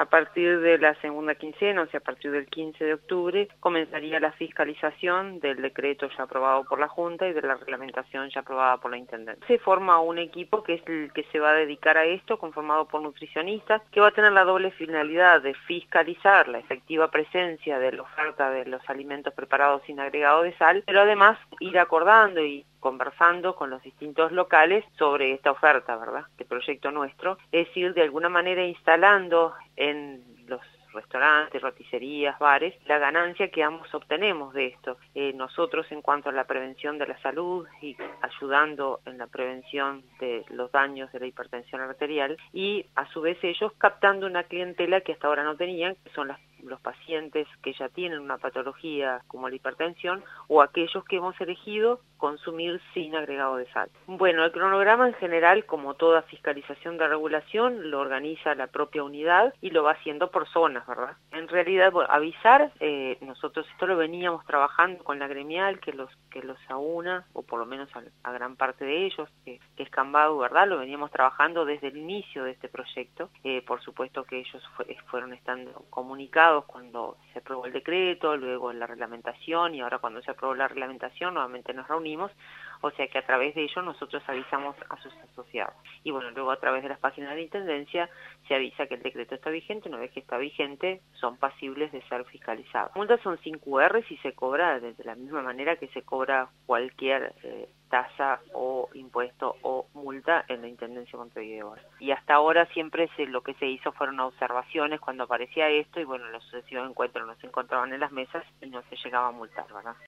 A partir de la segunda quincena, o sea, a partir del 15 de octubre, comenzaría la fiscalización del decreto ya aprobado por la Junta y de la reglamentación ya aprobada por la Intendencia. Se forma un equipo que es el que se va a dedicar a esto, conformado por nutricionistas, que va a tener la doble finalidad de fiscalizar la efectiva presencia de la oferta de los alimentos preparados sin agregado de sal, pero además ir acordando y conversando con los distintos locales sobre esta oferta, ¿verdad? Este proyecto nuestro, es decir, de alguna manera instalando en los restaurantes, roticerías, bares, la ganancia que ambos obtenemos de esto. Nosotros en cuanto a la prevención de la salud y ayudando en la prevención de los daños de la hipertensión arterial y a su vez ellos captando una clientela que hasta ahora no tenían, que son los pacientes que ya tienen una patología como la hipertensión o aquellos que hemos elegido consumir sin agregado de sal. Bueno, el cronograma en general, como toda fiscalización de regulación, lo organiza la propia unidad y lo va haciendo por zonas, ¿verdad? En realidad, bueno, avisar, nosotros esto lo veníamos trabajando con la gremial que los aúna, o por lo menos a gran parte de ellos, que es Cambadu, ¿verdad? Lo veníamos trabajando desde el inicio de este proyecto. Por supuesto que ellos fueron estando comunicados cuando se aprobó el decreto, luego en la reglamentación y ahora cuando se aprobó la reglamentación nuevamente nos reunimos, o sea que a través de ello nosotros avisamos a sus asociados. Y bueno, luego a través de las páginas de la Intendencia se avisa que el decreto está vigente, una vez que está vigente son pasibles de ser fiscalizados. Las multas son 5 QR y se cobra de la misma manera que se cobra cualquier tasa o impuesto o multa en la Intendencia de Montevideo. Y hasta ahora siempre lo que se hizo fueron observaciones cuando aparecía esto y bueno, en los sucesivos encuentros no se encontraban en las mesas y no se llegaba a multar, ¿verdad?